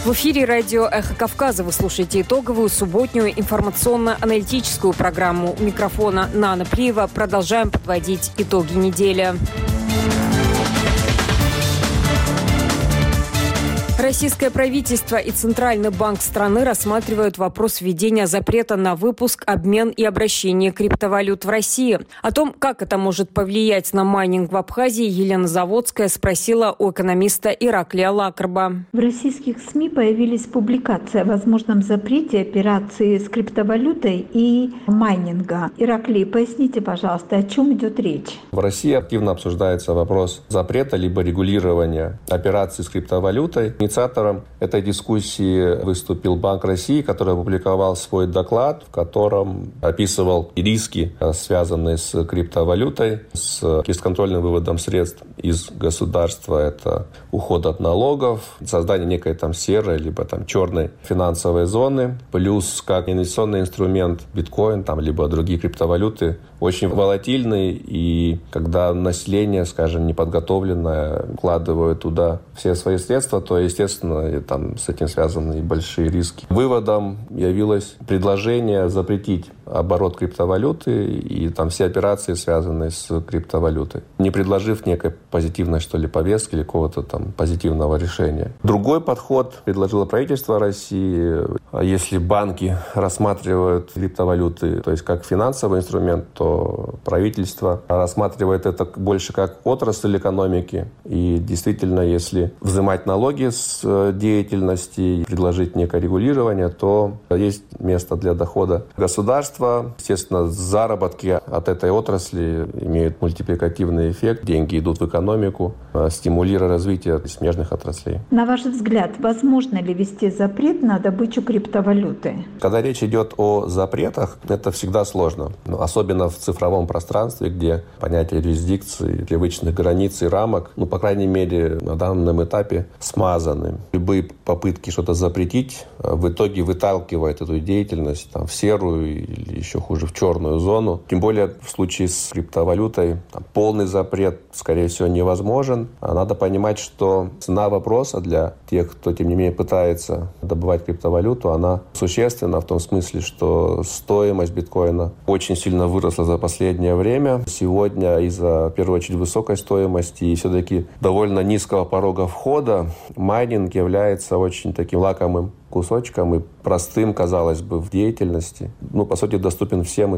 В эфире радио «Эхо Кавказа». Вы слушаете итоговую субботнюю информационно-аналитическую программу. У микрофона Нана Плиева. Продолжаем подводить итоги недели. Российское правительство и Центральный банк страны рассматривают вопрос введения запрета на выпуск, обмен и обращение криптовалют в России. О том, как это может повлиять на майнинг в Абхазии, Елена Заводская спросила у экономиста Ираклия Лакарба. В российских СМИ появились публикации о возможном запрете операции с криптовалютой и майнинга. Ираклий, поясните, пожалуйста, о чем идет речь? В России активно обсуждается вопрос запрета либо регулирования операций с криптовалютой. Инициатором этой дискуссии выступил Банк России, который опубликовал свой доклад, в котором описывал риски, связанные с криптовалютой, с бесконтрольным выводом средств из государства. Это уход от налогов, создание некой серой либо черной финансовой зоны. Плюс, как инвестиционный инструмент, биткоин либо другие криптовалюты очень волатильный. И когда население, неподготовленное, вкладывает туда все свои средства, то, естественно, с этим связаны и большие риски. Выводом явилось предложение запретить оборот криптовалюты и все операции, связанные с криптовалютой, не предложив некой позитивной, повестки или какого-то позитивного решения. Другой подход предложило правительство России. Если банки рассматривают криптовалюты, то есть как финансовый инструмент, то правительство рассматривает это больше как отрасль экономики. И действительно, если взимать налоги с деятельности и предложить некое регулирование, то есть место для дохода государства. Естественно, заработки от этой отрасли имеют мультипликативный эффект. Деньги идут в экономику, стимулируя развитие смежных отраслей. На ваш взгляд, возможно ли ввести запрет на добычу криптовалюты? Когда речь идет о запретах, это всегда сложно. Особенно в цифровом пространстве, где понятие юрисдикции, привычных границ и рамок, по крайней мере, на данном этапе смазаны. Любые попытки что-то запретить в итоге выталкивают эту деятельность в серую или еще хуже в черную зону. Тем более в случае с криптовалютой полный запрет, скорее всего, невозможен. Надо понимать, что цена вопроса для тех, кто, тем не менее, пытается добывать криптовалюту, она существенна в том смысле, что стоимость биткоина очень сильно выросла за последнее время. Сегодня из-за, в первую очередь, высокой стоимости и все-таки довольно низкого порога входа майнинг является очень таким лакомым кусочком и простым, казалось бы, в деятельности. По сути, доступен всем